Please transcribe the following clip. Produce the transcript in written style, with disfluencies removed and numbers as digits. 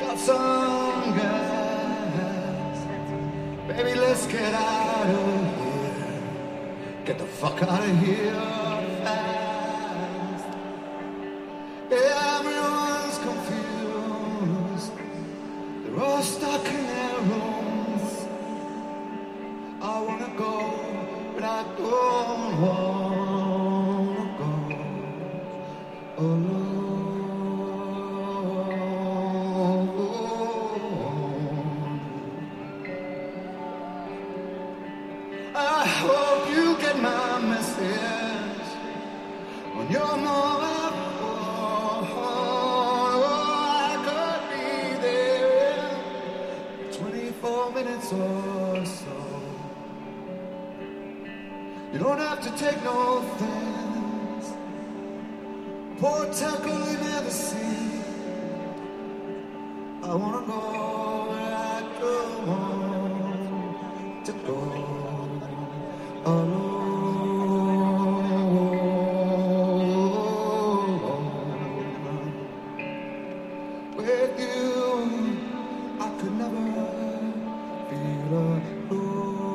some gas. Baby, let's get out of here. Get the fuck out of here fast. Everyone's confused. They're all stuck in their rooms. I wanna go, but I don't wanna go alone. I hope you get my message when you're more I could be there in 24 minutes or so. You don't have to take no offense. Poor tackle you never see. I wanna go where I don't want to go. With you, I could never feel alone.